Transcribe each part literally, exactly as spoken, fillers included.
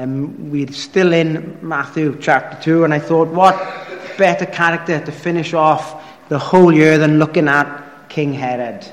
Um, we're still in Matthew chapter two, and I thought, what better character to finish off the whole year than looking at King Herod.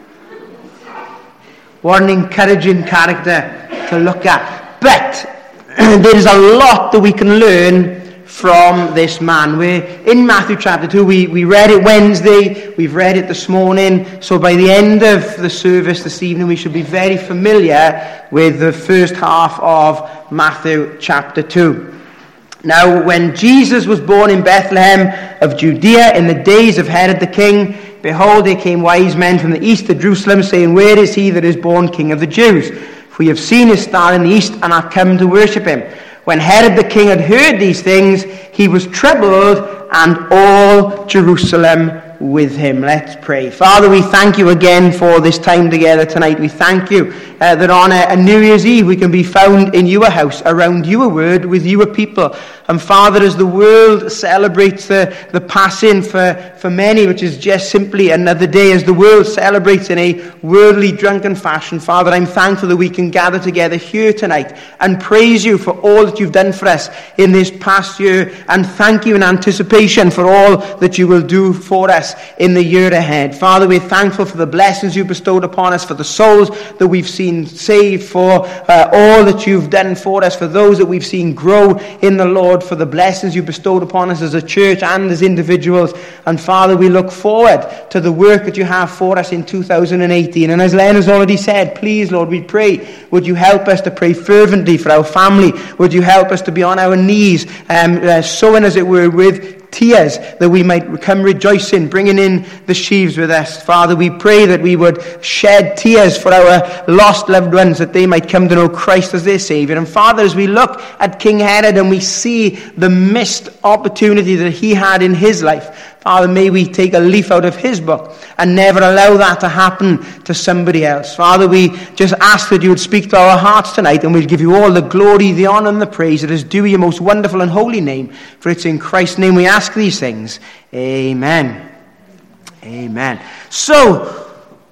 What an encouraging character to look at. But there is a lot that we can learn from this man. We're in Matthew chapter two. We, we read it Wednesday. We've read it this morning. So by the end of the service this evening, we should be very familiar with the first half of Matthew chapter two. Now, when Jesus was born in Bethlehem of Judea in the days of Herod the king, behold, there came wise men from the east to Jerusalem, saying, Where is he that is born King of the Jews? For we have seen his star in the east, and are come to worship him. When Herod the king had heard these things, he was troubled, and all Jerusalem with him. Let's pray. Father, we thank you again for this time together tonight. We thank you uh, that on a, a New Year's Eve we can be found in your house, around your word, with your people. And Father, as the world celebrates the, the passing for, for many, which is just simply another day, as the world celebrates in a worldly, drunken fashion, Father, I'm thankful that we can gather together here tonight and praise you for all that you've done for us in this past year, and thank you in anticipation for all that you will do for us in the year ahead. Father, we're thankful for the blessings you bestowed upon us, for the souls that we've seen saved, for uh, all that you've done for us, for those that we've seen grow in the Lord, for the blessings you bestowed upon us as a church and as individuals. And Father, we look forward to the work that you have for us in two thousand eighteen. And as Len has already said, please, Lord, we pray, would you help us to pray fervently for our family? Would you help us to be on our knees, um, uh, sowing, as it were, with tears, that we might come rejoicing, bringing in the sheaves with us. Father, we pray that we would shed tears for our lost loved ones, that they might come to know Christ as their Saviour. And Father, as we look at King Herod and we see the missed opportunity that he had in his life, Father, may we take a leaf out of his book and never allow that to happen to somebody else. Father, we just ask that you would speak to our hearts tonight, and we'll give you all the glory, the honour and the praise that is due your most wonderful and holy name. For it's in Christ's name we ask these things. Amen. Amen. So,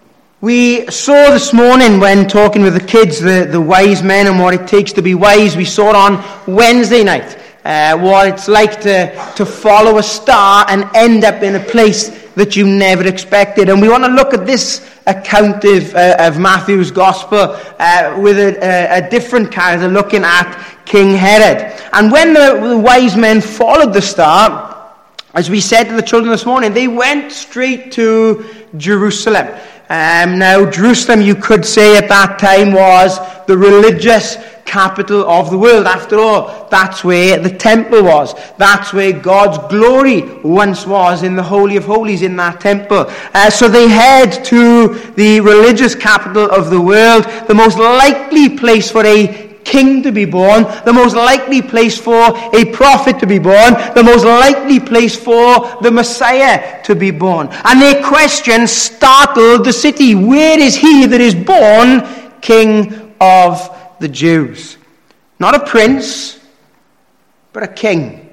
we saw this morning when talking with the kids, the, the wise men and what it takes to be wise. We saw it on Wednesday night. Uh, what it's like to, to follow a star and end up in a place that you never expected. And we want to look at this account of, uh, of Matthew's Gospel uh, with a, a, a different character, looking at King Herod. And when the, the wise men followed the star, as we said to the children this morning, they went straight to Jerusalem. Um, now, Jerusalem, you could say at that time, was the religious capital of the world. After all, that's where the temple was. That's where God's glory once was, in the Holy of Holies, in that temple. Uh, so they head to the religious capital of the world, the most likely place for a king to be born, the most likely place for a prophet to be born, the most likely place for the Messiah to be born. And their question startled the city. Where is he that is born King of the Jews? Not a prince, but a king.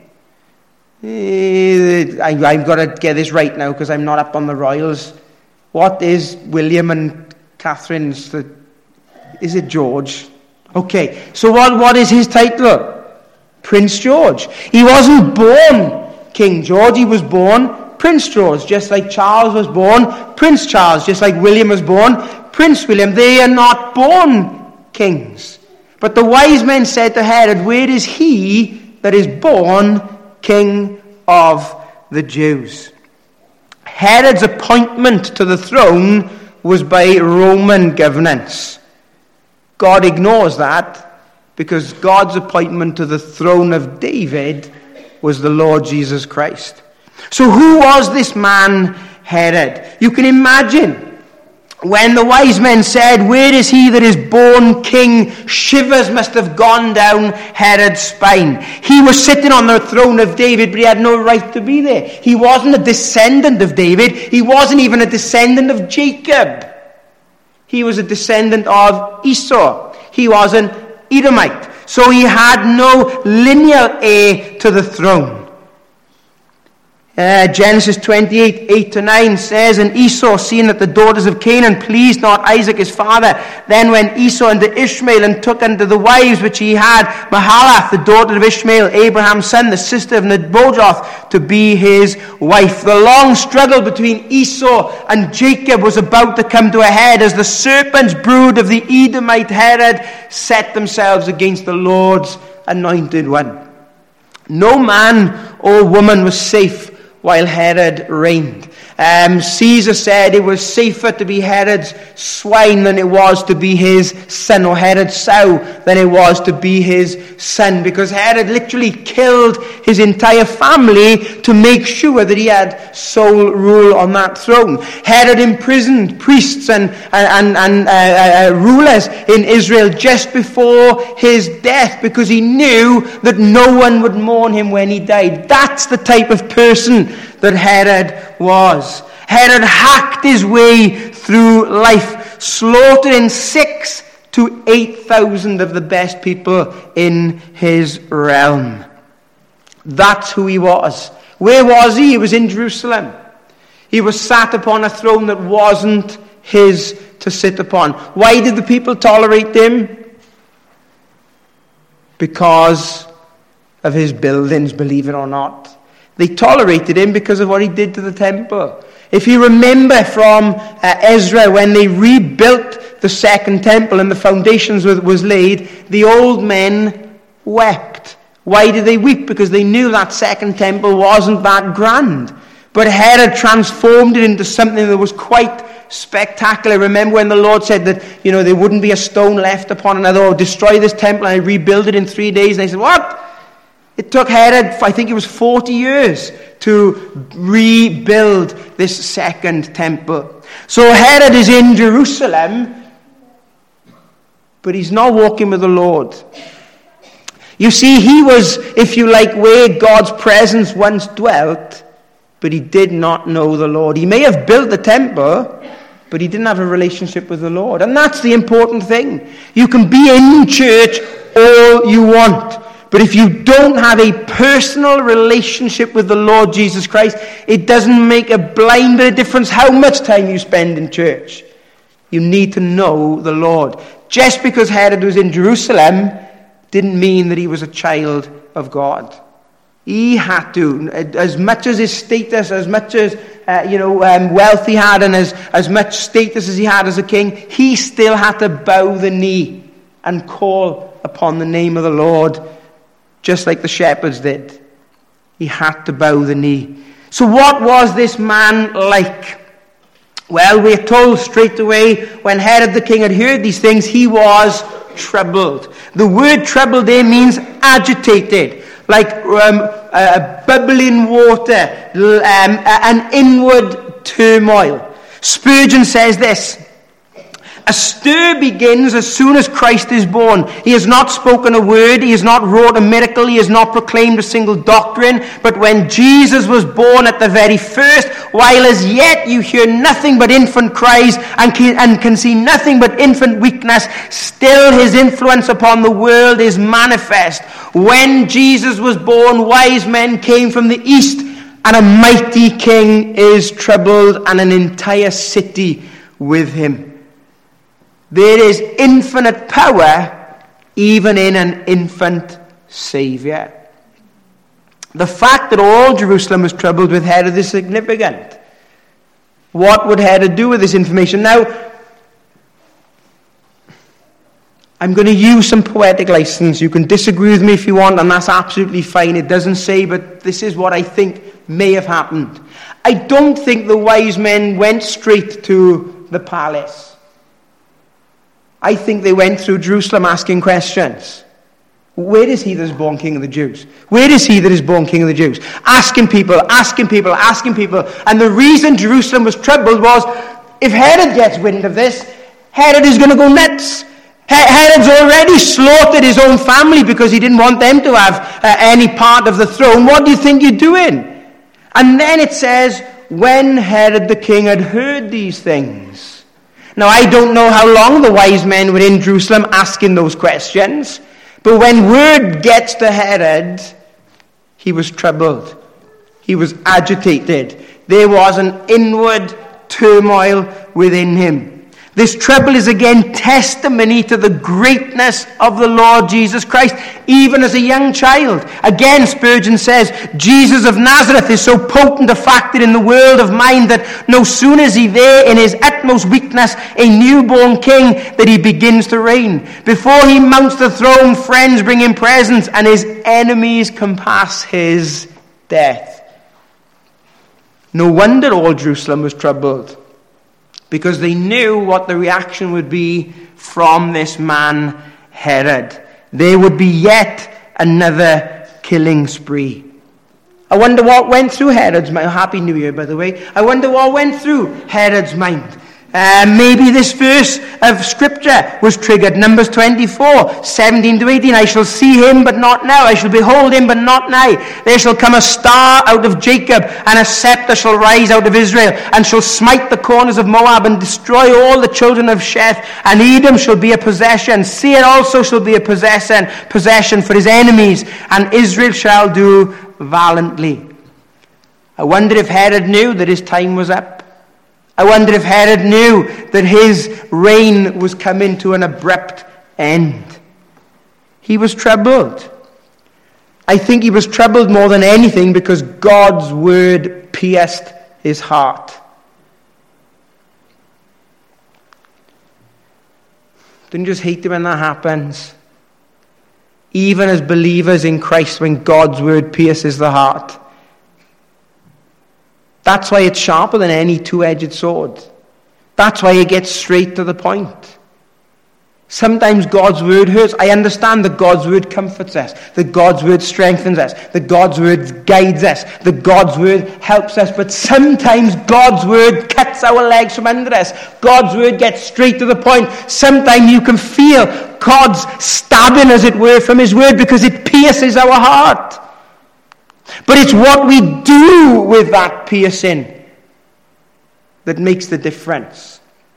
Uh, I, I've got to get this right now because I'm not up on the royals. What is William and Catherine's? The, is it George? Okay, so what, what is his title? Prince George. He wasn't born King George, he was born Prince George, just like Charles was born Prince Charles, just like William was born Prince William. They are not born kings. But the wise men said to Herod, where is he that is born King of the Jews? Herod's appointment to the throne was by Roman governance. God ignores that because God's appointment to the throne of David was the Lord Jesus Christ. So who was this man Herod? You can imagine when the wise men said, where is he that is born king? Shivers must have gone down Herod's spine. He was sitting on the throne of David, but he had no right to be there. He wasn't a descendant of David. He wasn't even a descendant of Jacob. He was a descendant of Esau. He was an Edomite. So he had no lineal heir to the throne. Uh, Genesis twenty-eight, eight to nine says, and Esau, seeing that the daughters of Canaan pleased not Isaac his father, then went Esau unto Ishmael, and took unto the wives which he had Mahalath, the daughter of Ishmael, Abraham's son, the sister of Nebajoth, to be his wife. The long struggle between Esau and Jacob was about to come to a head as the serpent's brood of the Edomite Herod set themselves against the Lord's anointed one. No man or woman was safe while Herod reigned. Um, Caesar said it was safer to be Herod's swine than it was to be his son, or Herod's sow than it was to be his son, because Herod literally killed his entire family to make sure that he had sole rule on that throne. Herod imprisoned priests and, and, and uh, uh, rulers in Israel just before his death because he knew that no one would mourn him when he died. That's the type of person that Herod was. Herod hacked his way through life, slaughtering six to eight thousand of the best people in his realm. That's who he was. Where was he? He was in Jerusalem. He was sat upon a throne that wasn't his to sit upon. Why did the people tolerate him? Because of his buildings, believe it or not. They tolerated him because of what he did to the temple. If you remember from uh, Ezra, when they rebuilt the second temple and the foundations was, was laid, the old men wept. Why did they weep? Because they knew that second temple wasn't that grand. But Herod transformed it into something that was quite spectacular. Remember when the Lord said that, you know, there wouldn't be a stone left upon another, or destroy this temple and I rebuild it in three days. And they said, what? It took Herod, I think it was forty years, to rebuild this second temple. So Herod is in Jerusalem, but he's not walking with the Lord. You see, he was, if you like, where God's presence once dwelt, but he did not know the Lord. He may have built the temple, but he didn't have a relationship with the Lord. And that's the important thing. You can be in church all you want, but if you don't have a personal relationship with the Lord Jesus Christ, it doesn't make a blind bit of difference how much time you spend in church. You need to know the Lord. Just because Herod was in Jerusalem didn't mean that he was a child of God. He had to, as much as his status, as much as uh, you know um, wealth he had, and as, as much status as he had as a king, he still had to bow the knee and call upon the name of the Lord, just like the shepherds did. He had to bow the knee. So what was this man like? Well, we're told straight away, when Herod the king had heard these things, he was troubled. The word troubled there means agitated, like um, uh, bubbling water, um, an inward turmoil. Spurgeon says this: a stir begins as soon as Christ is born. He has not spoken a word. He has not wrought a miracle. He has not proclaimed a single doctrine. But when Jesus was born at the very first, while as yet you hear nothing but infant cries and can, and can see nothing but infant weakness, still his influence upon the world is manifest. When Jesus was born, wise men came from the east, and a mighty king is troubled, and an entire city with him. There is infinite power even in an infant Savior. The fact that all Jerusalem was troubled with Herod is significant. What would Herod do with this information? Now, I'm going to use some poetic license. You can disagree with me if you want, and that's absolutely fine. It doesn't say, but this is what I think may have happened. I don't think the wise men went straight to the palace. I think they went through Jerusalem asking questions. Where is he that is born King of the Jews? Where is he that is born King of the Jews? Asking people, asking people, asking people. And the reason Jerusalem was troubled was, if Herod gets wind of this, Herod is going to go nuts. Herod's already slaughtered his own family because he didn't want them to have uh, any part of the throne. What do you think you're doing? And then it says, when Herod the king had heard these things. Now, I don't know how long the wise men were in Jerusalem asking those questions, but when word gets to Herod, he was troubled. He was agitated. There was an inward turmoil within him. This trouble is again testimony to the greatness of the Lord Jesus Christ, even as a young child. Again, Spurgeon says, Jesus of Nazareth is so potent a factor in the world of mind that no sooner is he there in his utmost weakness, a newborn king, that he begins to reign. Before he mounts the throne, friends bring him presents, and his enemies compass his death. No wonder all Jerusalem was troubled, because they knew what the reaction would be from this man, Herod. There would be yet another killing spree. I wonder what went through Herod's mind. Happy New Year, by the way. I wonder what went through Herod's mind. Uh, maybe this verse of Scripture was triggered. Numbers twenty-four, seventeen to eighteen. I shall see him, but not now. I shall behold him, but not nigh. There shall come a star out of Jacob, and a scepter shall rise out of Israel, and shall smite the corners of Moab, and destroy all the children of Sheth. And Edom shall be a possession. Seir also shall be a possession, possession for his enemies, and Israel shall do valiantly. I wonder if Herod knew that his time was up. I wonder if Herod knew that his reign was coming to an abrupt end. He was troubled. I think he was troubled more than anything because God's word pierced his heart. Don't you just hate it when that happens? Even as believers in Christ, when God's word pierces the heart. That's why it's sharper than any two-edged sword. That's why it gets straight to the point. Sometimes God's word hurts. I understand that God's word comforts us, that God's word strengthens us, that God's word guides us, that God's word helps us. But sometimes God's word cuts our legs from under us. God's word gets straight to the point. Sometimes you can feel God's stabbing, as it were, from his word because it pierces our heart. But it's what we do with that piercing that makes the difference.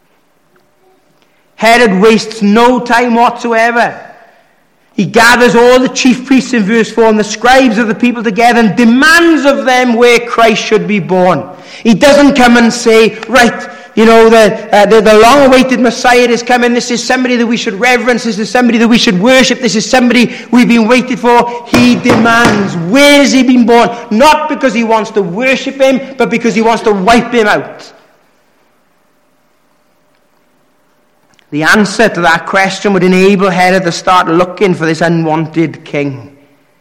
Herod wastes no time whatsoever. He gathers all the chief priests in verse four and the scribes of the people together and demands of them where Christ should be born. He doesn't come and say, right, you know, the, uh, the, the long-awaited Messiah is coming. This is somebody that we should reverence. This is somebody that we should worship. This is somebody we've been waiting for. He demands, where has he been born? Not because he wants to worship him, but because he wants to wipe him out. The answer to that question would enable Herod to start looking for this unwanted king.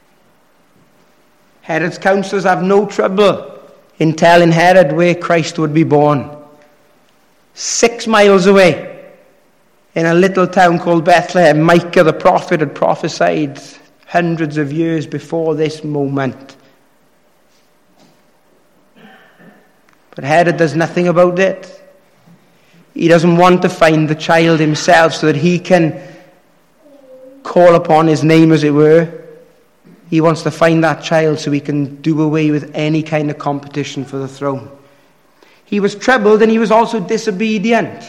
Herod's counselors have no trouble in telling Herod where Christ would be born. Six miles away, in a little town called Bethlehem, Micah the prophet had prophesied hundreds of years before this moment. But Herod does nothing about it. He doesn't want to find the child himself so that he can call upon his name, as it were. He wants to find that child so he can do away with any kind of competition for the throne. He was troubled and he was also disobedient.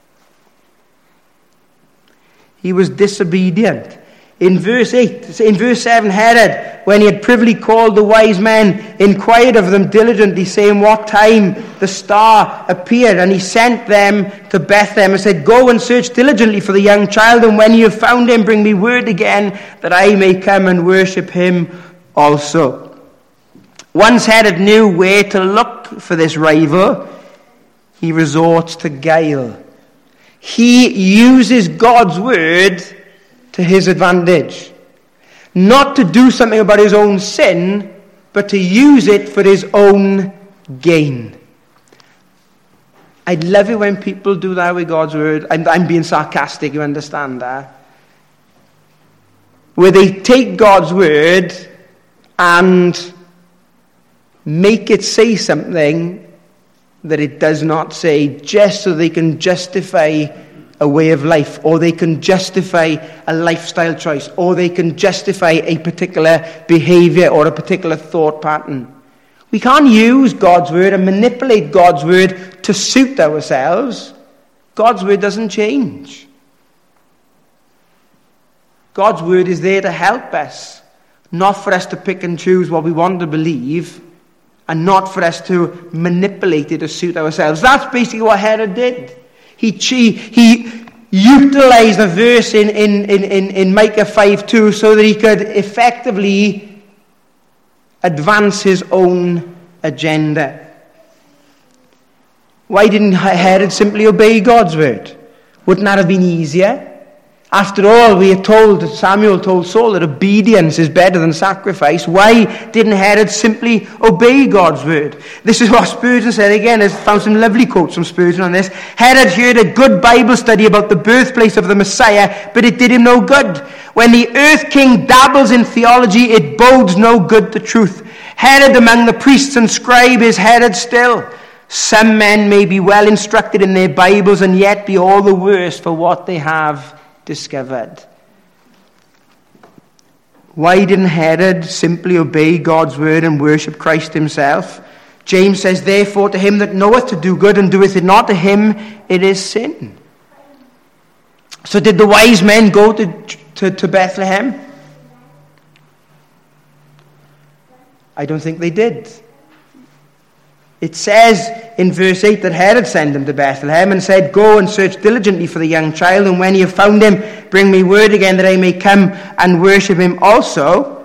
He was disobedient. In verse eight, in verse seven, Herod, when he had privily called the wise men, inquired of them diligently, saying what time the star appeared. And he sent them to Bethlehem and said, go and search diligently for the young child, and when you have found him, bring me word again, that I may come and worship him also. Once Herod knew where to look for this rival, he resorts to guile. He uses God's word to his advantage. Not to do something about his own sin, but to use it for his own gain. I'd love it when people do that with God's word. I'm, I'm being sarcastic, you understand that? Where they take God's word and make it say something that it does not say, just so they can justify a way of life, or they can justify a lifestyle choice, or they can justify a particular behavior or a particular thought pattern. We can't use God's word and manipulate God's word to suit ourselves. God's word doesn't change. God's word is there to help us, not for us to pick and choose what we want to believe and not for us to manipulate it to suit ourselves. That's basically what Herod did. He, he, he utilized a verse in, in, in, in, in Micah five two so that he could effectively advance his own agenda. Why didn't Herod simply obey God's word? Wouldn't that have been easier? After all, we are told, Samuel told Saul that obedience is better than sacrifice. Why didn't Herod simply obey God's word? This is what Spurgeon said. Again, I found some lovely quotes from Spurgeon on this. Herod heard a good Bible study about the birthplace of the Messiah, but it did him no good. When the earth king dabbles in theology, it bodes no good to truth. Herod among the priests and scribes is Herod still. Some men may be well instructed in their Bibles and yet be all the worse for what they have discovered. Why didn't Herod simply obey God's word and worship Christ himself? James says, therefore to him that knoweth to do good and doeth it not, to him it is sin. So did the wise men go to, to, to Bethlehem? I don't think they did. It says in verse eight that Herod sent him to Bethlehem and said, go and search diligently for the young child, and when you have found him, bring me word again that I may come and worship him also.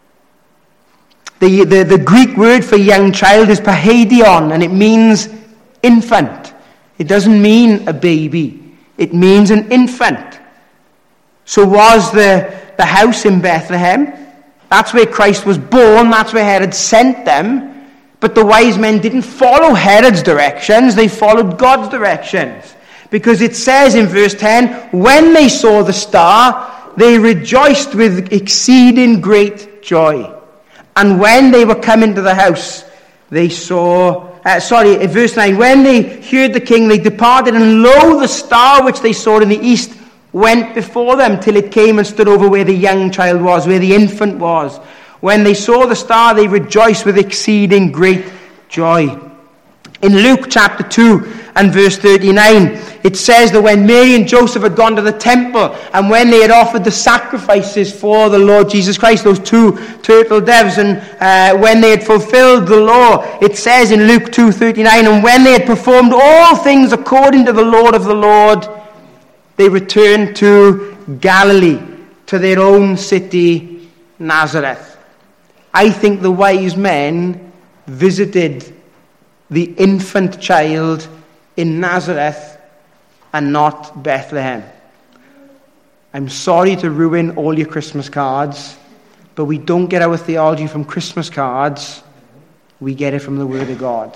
The, the, the Greek word for young child is pahadion, and it means infant. It doesn't mean a baby. It means an infant. So was the, the house in Bethlehem. That's where Christ was born. That's where Herod sent them. But the wise men didn't follow Herod's directions, they followed God's directions. Because it says in verse ten, when they saw the star, they rejoiced with exceeding great joy. And when they were come into the house, they saw, uh, sorry, verse nine, when they heard the king, they departed, and lo, the star which they saw in the east went before them till it came and stood over where the young child was, where the infant was. When they saw the star, they rejoiced with exceeding great joy. In Luke chapter two and verse thirty-nine, it says that when Mary and Joseph had gone to the temple, and when they had offered the sacrifices for the Lord Jesus Christ, those two turtle doves, and uh, when they had fulfilled the law, it says in Luke two thirty-nine, and when they had performed all things according to the Lord of the Lord, they returned to Galilee, to their own city, Nazareth. I think the wise men visited the infant child in Nazareth and not Bethlehem. I'm sorry to ruin all your Christmas cards, but we don't get our theology from Christmas cards. We get it from the Word of God.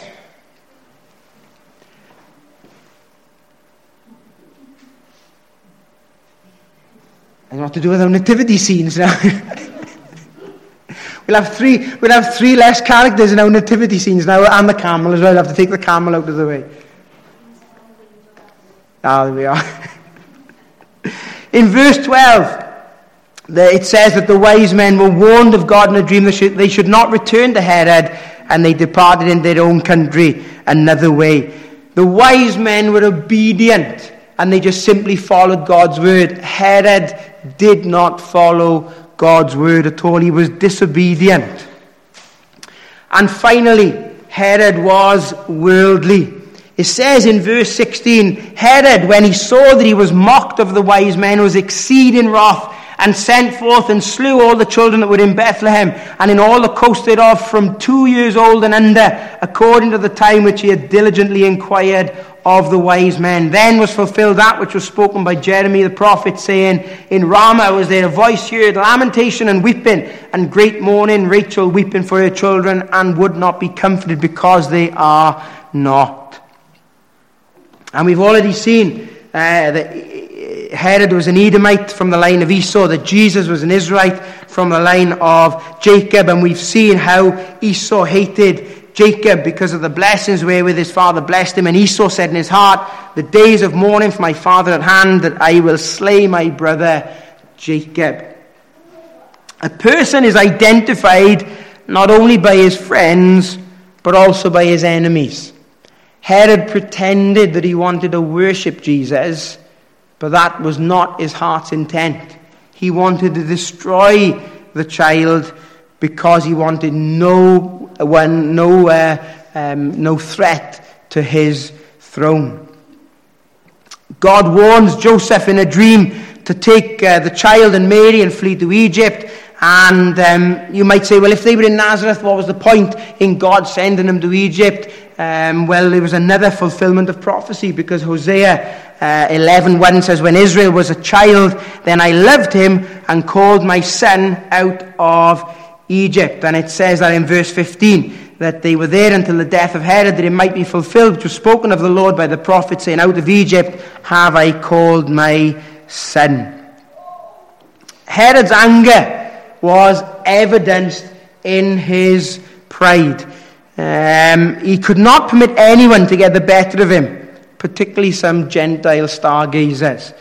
I don't know what to do with our nativity scenes now. We'll have three. We'll have three less characters in our nativity scenes now, and the camel as well. We'll have to take the camel out of the way. Ah, there we are. In verse twelve, it says that the wise men were warned of God in a dream. They should, they should not return to Herod, and they departed in their own country another way. The wise men were obedient, and they just simply followed God's word. Herod did not follow God's word at all. He was disobedient. And finally, Herod was worldly. It says in verse sixteen, Herod, when he saw that he was mocked of the wise men, was exceeding wrath, and sent forth and slew all the children that were in Bethlehem, and in all the coast thereof, from two years old and under, according to the time which he had diligently inquired of the wise men. Then was fulfilled that which was spoken by Jeremy the prophet, saying, in Ramah was there a voice heard, lamentation and weeping, and great mourning, Rachel weeping for her children, and would not be comforted because they are not. And we've already seen uh, that Herod was an Edomite from the line of Esau, that Jesus was an Israelite from the line of Jacob, and we've seen how Esau hated Jacob because of the blessings wherewith his father blessed him, and Esau said in his heart, the days of mourning for my father at hand, that I will slay my brother Jacob. A person is identified not only by his friends, but also by his enemies. Herod pretended that he wanted to worship Jesus, but that was not his heart's intent. He wanted to destroy the child because he wanted no one, no, uh, um, no threat to his throne. God warns Joseph in a dream to take uh, the child and Mary and flee to Egypt. And um, you might say, well, if they were in Nazareth, what was the point in God sending them to Egypt? Um, well, there was another fulfillment of prophecy, because Hosea uh, eleven one says, when Israel was a child, then I loved him and called my son out of Egypt. And it says that in verse fifteen, that they were there until the death of Herod, that it might be fulfilled, which was spoken of the Lord by the prophet, saying, out of Egypt have I called my son. Herod's anger was evidenced in his pride. Um, he could not permit anyone to get the better of him, particularly some Gentile stargazers.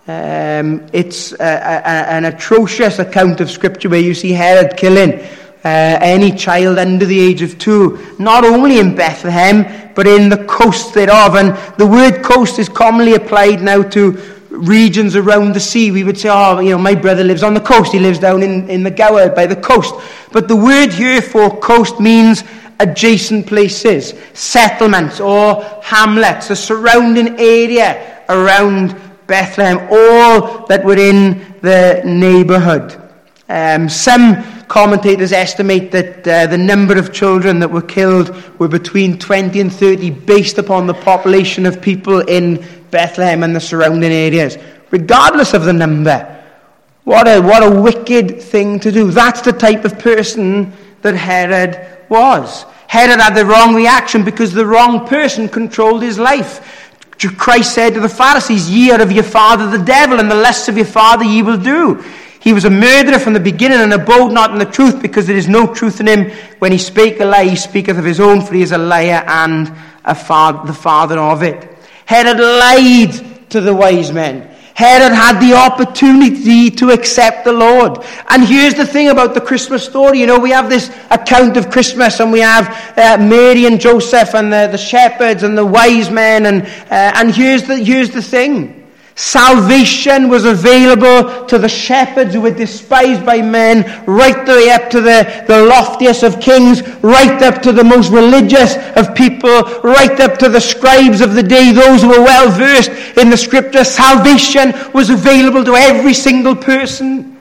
Um, it's a, a, an atrocious account of Scripture where you see Herod killing uh, any child under the age of two, not only in Bethlehem, but in the coast thereof. And the word coast is commonly applied now to regions around the sea. We would say, oh, you know, my brother lives on the coast. He lives down in, in the Gower by the coast. But the word here for coast means adjacent places, settlements or hamlets, a surrounding area around Bethlehem, all that were in the neighborhood. Um, some commentators estimate that uh, the number of children that were killed were between twenty and thirty, based upon the population of people in Bethlehem and the surrounding areas. Regardless of the number, what a what a wicked thing to do. That's the type of person that Herod was. Herod had the wrong reaction because the wrong person controlled his life. Christ said to the Pharisees, ye are of your father the devil, and the lusts of your father ye will do. He was a murderer from the beginning, and abode not in the truth, because there is no truth in him. When he spake a lie, he speaketh of his own, for he is a liar and a fa- the father of it. Herod lied to the wise men. Herod had the opportunity to accept the Lord. And here's the thing about the Christmas story. You know, we have this account of Christmas, and we have uh, Mary and Joseph and the, the shepherds and the wise men. And, uh, and here's the, here's the thing. Salvation was available to the shepherds who were despised by men, right the way up to the, the loftiest of kings, right up to the most religious of people, right up to the scribes of the day, those who were well versed in the scripture. Salvation was available to every single person.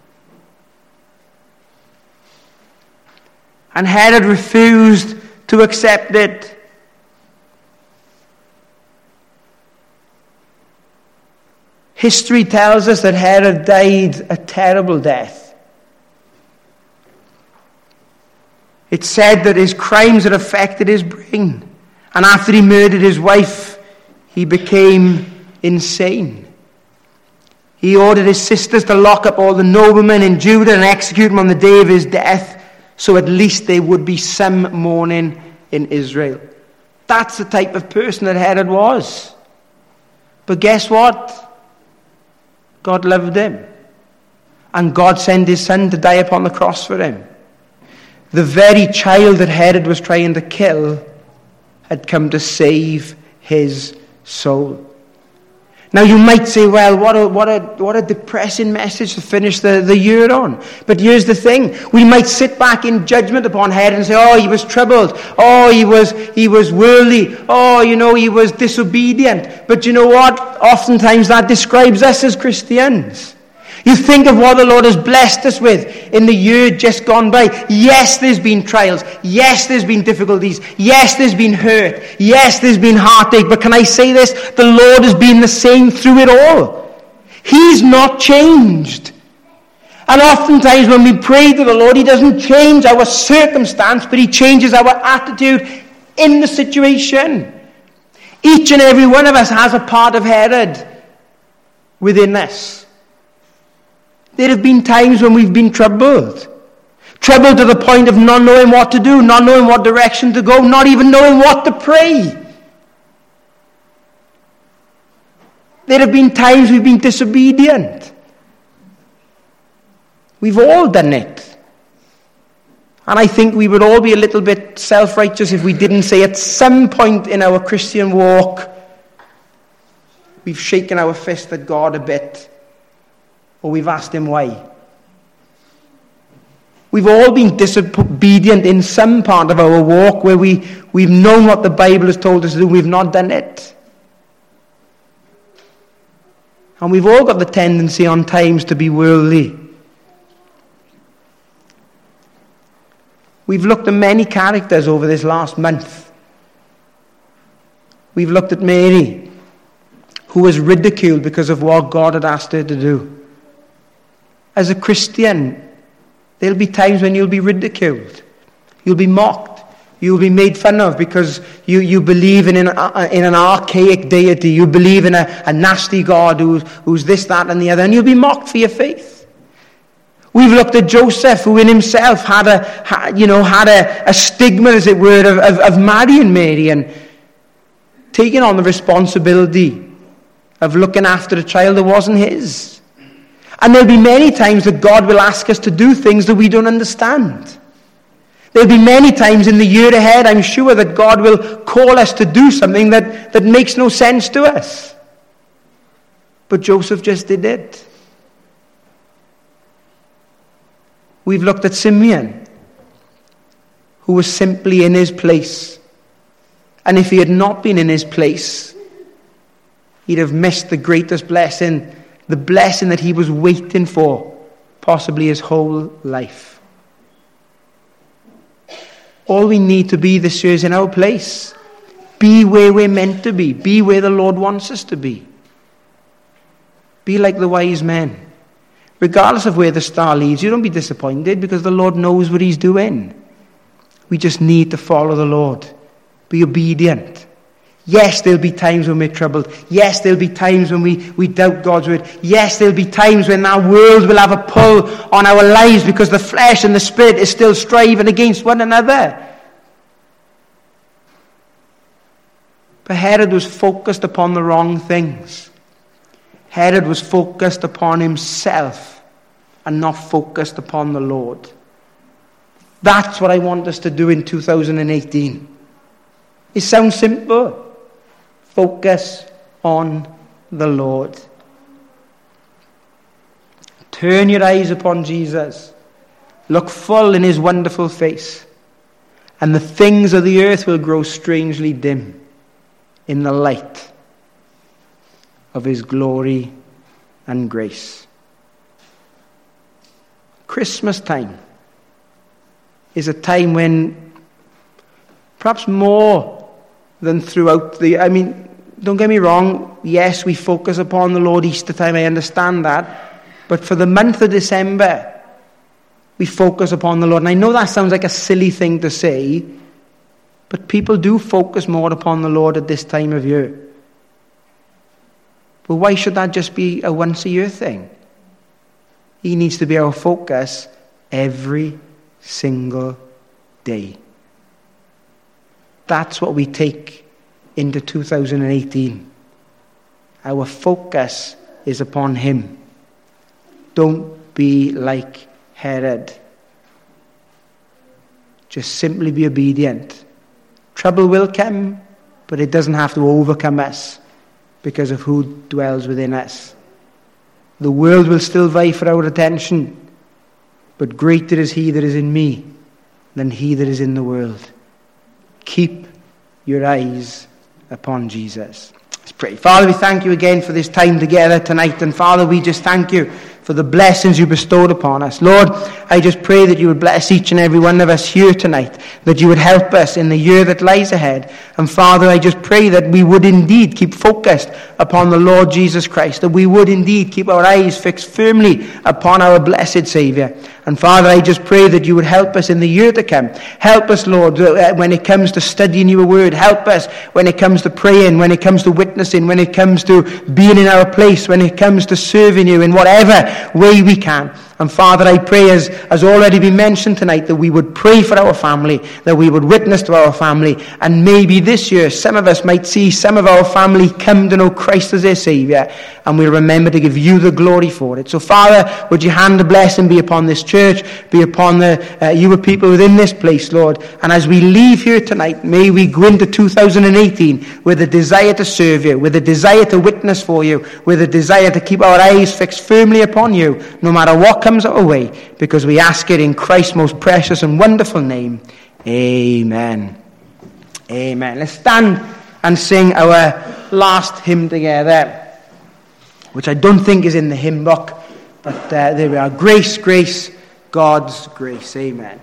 And Herod refused to accept it. History tells us that Herod died a terrible death. It's said that his crimes had affected his brain. And after he murdered his wife, he became insane. He ordered his sisters to lock up all the noblemen in Judah and execute them on the day of his death, so at least there would be some mourning in Israel. That's the type of person that Herod was. But guess what? God loved him. And God sent his son to die upon the cross for him. The very child that Herod was trying to kill had come to save his soul. Now you might say, well, what a, what a, what a depressing message to finish the, the year on. But here's the thing. We might sit back in judgment upon Herod and say, oh, he was troubled. Oh, he was, he was worldly. Oh, you know, he was disobedient. But you know what? Oftentimes that describes us as Christians. You think of what the Lord has blessed us with in the year just gone by. Yes, there's been trials. Yes, there's been difficulties. Yes, there's been hurt. Yes, there's been heartache. But can I say this? The Lord has been the same through it all. He's not changed. And oftentimes when we pray to the Lord, he doesn't change our circumstance, but he changes our attitude in the situation. Each and every one of us has a part of Herod within us. There have been times when we've been troubled. Troubled to the point of not knowing what to do, not knowing what direction to go, not even knowing what to pray. There have been times we've been disobedient. We've all done it. And I think we would all be a little bit self-righteous if we didn't say at some point in our Christian walk, we've shaken our fist at God a bit. Or we've asked him why. We've all been disobedient in some part of our walk where we, we've known what the Bible has told us to do, we've not done it. And we've all got the tendency on times to be worldly. We've looked at many characters over this last month. We've looked at Mary, who was ridiculed because of what God had asked her to do. As a Christian, there'll be times when you'll be ridiculed. You'll be mocked. You'll be made fun of because you, you believe in an, uh, in an archaic deity. You believe in a, a nasty God who's, who's this, that, and the other. And you'll be mocked for your faith. We've looked at Joseph, who in himself had a, had, you know, had a, a stigma, as it were, of, of, of marrying Mary and taking on the responsibility of looking after a child that wasn't his. And there'll be many times that God will ask us to do things that we don't understand. There'll be many times in the year ahead, I'm sure, that God will call us to do something that, that makes no sense to us. But Joseph just did it. We've looked at Simeon, who was simply in his place. And if he had not been in his place, he'd have missed the greatest blessing, the blessing that he was waiting for, possibly his whole life. All we need to be this year is in our place. Be where we're meant to be. Be where the Lord wants us to be. Be like the wise men. Regardless of where the star leads, you don't be disappointed because the Lord knows what he's doing. We just need to follow the Lord. Be obedient. Yes, there'll be times when we're troubled. Yes, there'll be times when we, we doubt God's word. Yes, there'll be times when our world will have a pull on our lives because the flesh and the spirit is still striving against one another. But Herod was focused upon the wrong things. Herod was focused upon himself and not focused upon the Lord. That's what I want us to do in two thousand eighteen. It sounds simple. Focus on the Lord. Turn your eyes upon Jesus. Look full in his wonderful face. And the things of the earth will grow strangely dim in the light of his glory and grace. Christmas time is a time when perhaps more than throughout the, I mean, don't get me wrong, yes, we focus upon the Lord Easter time, I understand that, but for the month of December, we focus upon the Lord. And I know that sounds like a silly thing to say, but people do focus more upon the Lord at this time of year. But why should that just be a once-a-year thing? He needs to be our focus every single day. That's what we take into two thousand eighteen. Our focus is upon him. Don't be like Herod. Just simply be obedient. Trouble will come, but it doesn't have to overcome us because of who dwells within us. The world will still vie for our attention, but greater is he that is in me than he that is in the world. Keep your eyes upon Jesus. Let's pray. Father, we thank you again for this time together tonight. And Father, we just thank you for the blessings you bestowed upon us. Lord, I just pray that you would bless each and every one of us here tonight, that you would help us in the year that lies ahead. And Father, I just pray that we would indeed keep focused upon the Lord Jesus Christ, that we would indeed keep our eyes fixed firmly upon our blessed Saviour. And Father, I just pray that you would help us in the year to come. Help us, Lord, when it comes to studying your word. Help us when it comes to praying, when it comes to witnessing, when it comes to being in our place, when it comes to serving you in whatever way we can. And Father, I pray, as has already been mentioned tonight, that we would pray for our family, that we would witness to our family, and maybe this year some of us might see some of our family come to know Christ as their Saviour, and we'll remember to give you the glory for it. So Father, would your hand of blessing be upon this church, be upon the uh, you people within this place, Lord, and as we leave here tonight, may we go into two thousand eighteen with a desire to serve you, with a desire to witness for you, with a desire to keep our eyes fixed firmly upon you, no matter what comes our way, because we ask it in Christ's most precious and wonderful name. Amen. Amen. Let's stand and sing our last hymn together, which I don't think is in the hymn book, but uh, there we are. Grace, grace, God's grace. Amen.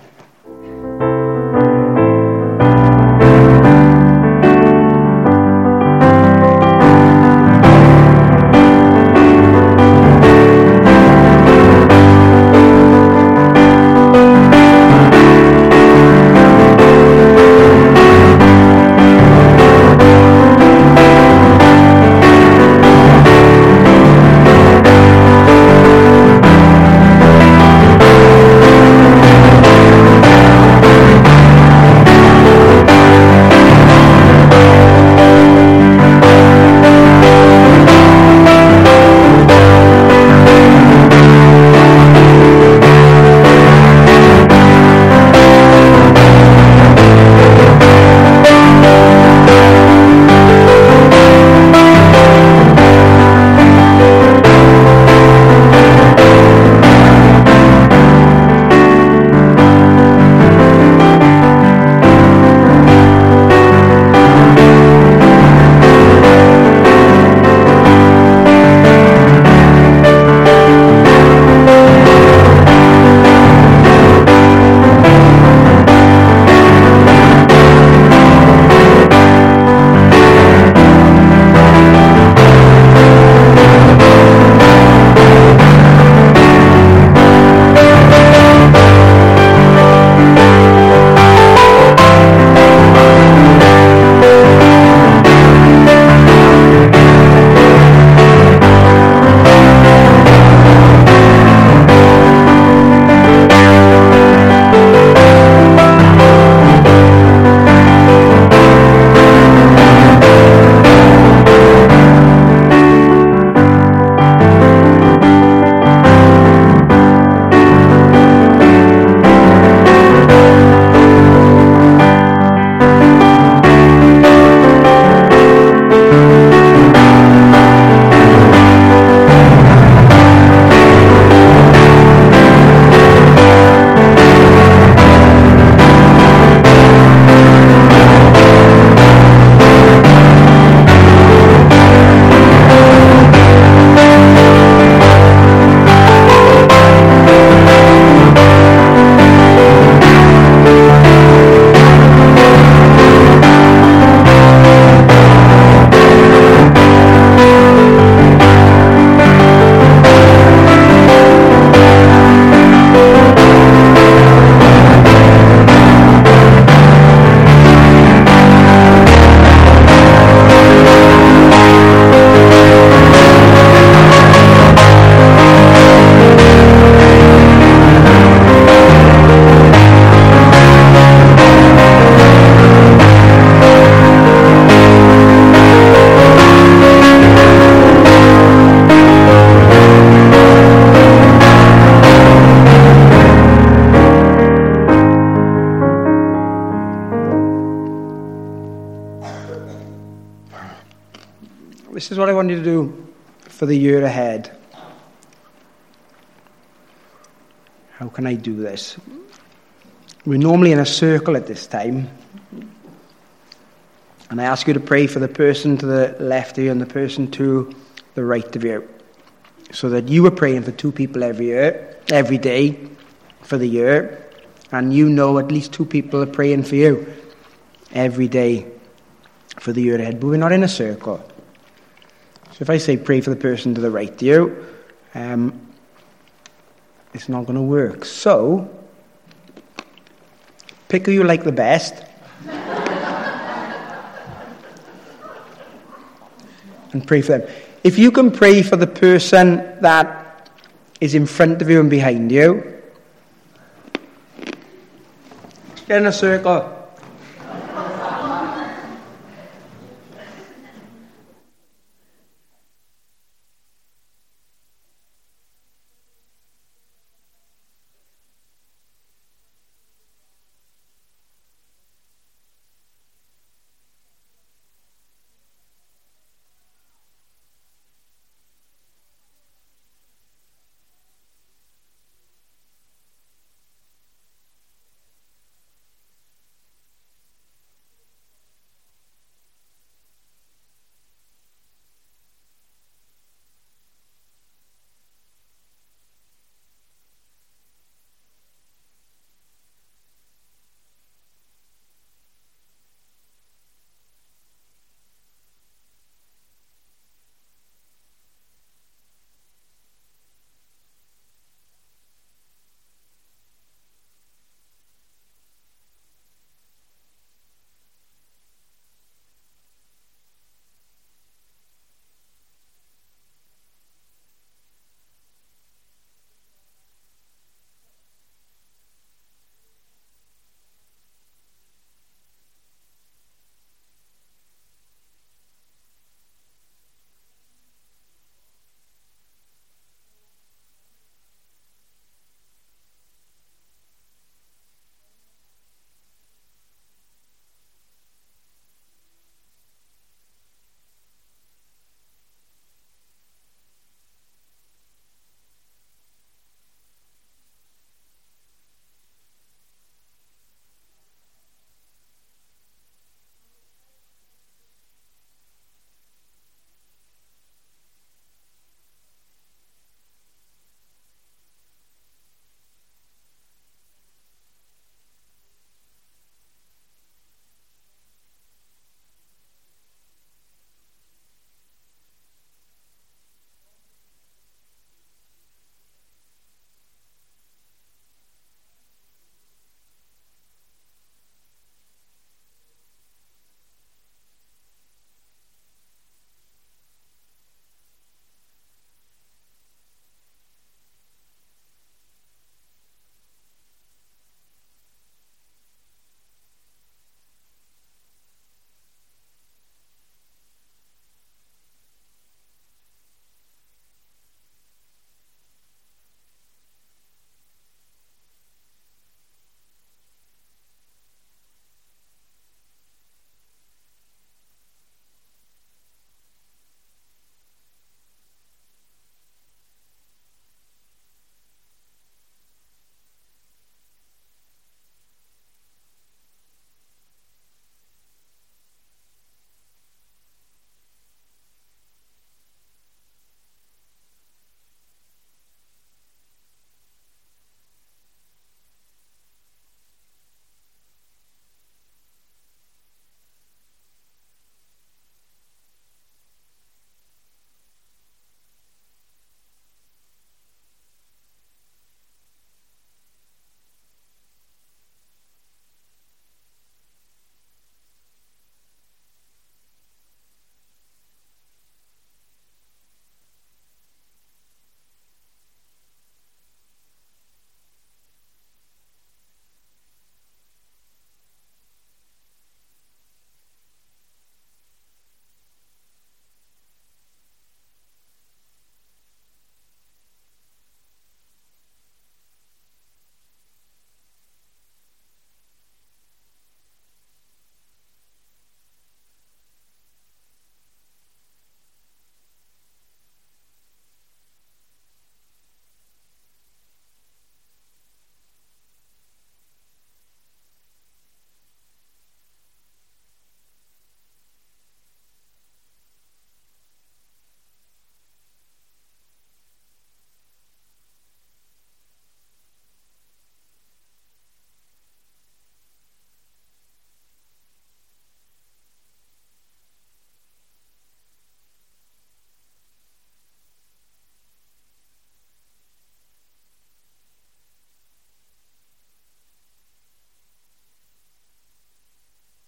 This is what I want you to do for the year ahead. How can I do this? We're normally in a circle at this time. And I ask you to pray for the person to the left of you and the person to the right of you. So that you are praying for two people every year, every day for the year. And you know at least two people are praying for you every day for the year ahead. But we're not in a circle. So if I say pray for the person to the right of you, um, it's not going to work. So, pick who you like the best. And pray for them. If you can pray for the person that is in front of you and behind you, get in a circle.